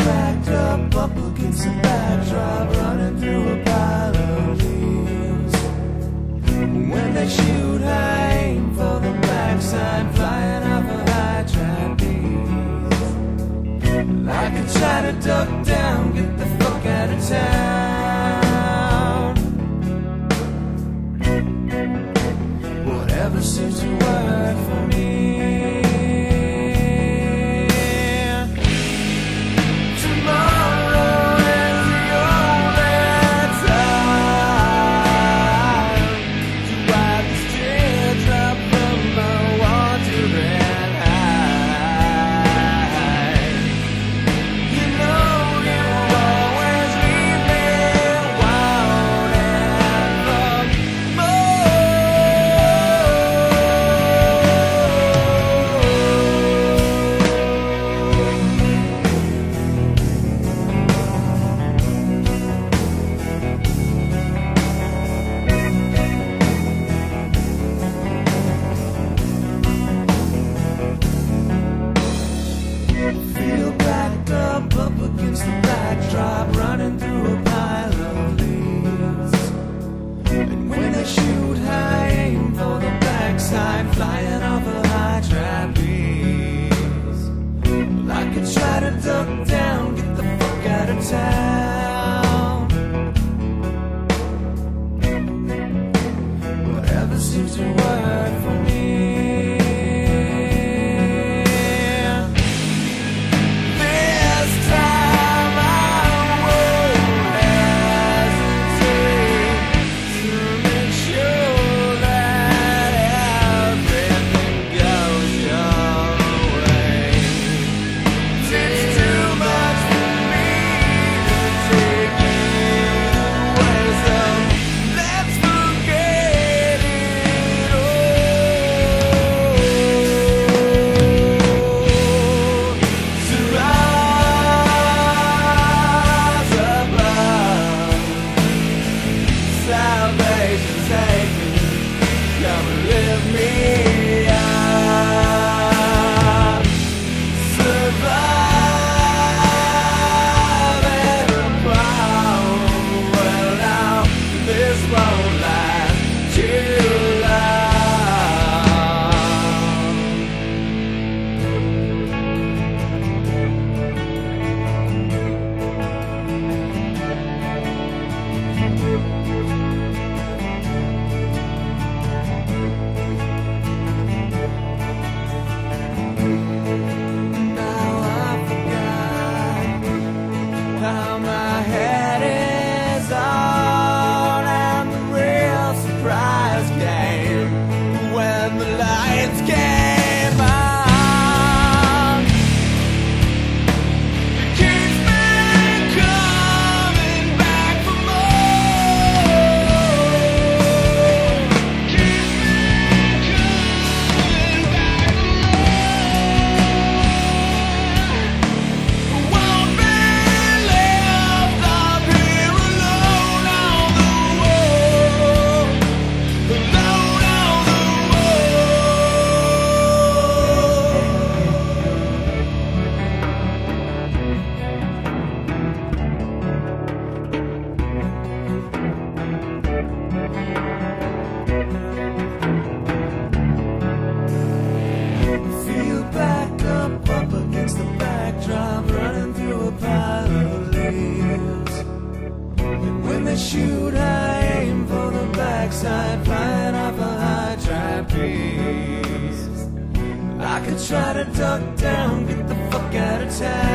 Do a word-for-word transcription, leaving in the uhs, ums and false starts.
backed up, up against the backdrop, running through a pile of leaves. When they shoot, I aim for the backside, flying off a high trapeze. I could try to duck down, get the fuck out of town. Whatever seems to work for me. Against the backdrop, running through a pile of leaves. And when they shoot, I aim for the backside, flying off a high trapeze. Well, I could try to duck down, get the fuck out of town. Whatever seems to work for me. Salvation's taken, come and lift me up. Survive and abound. Well now, this won't last too how my head is on, and the real surprise came when the lights came on. It keeps me coming back for more. Keeps me coming back for more. Won't be shoot, I aim for the backside, flying off a high trapeze. I could try to duck down, get the fuck out of town.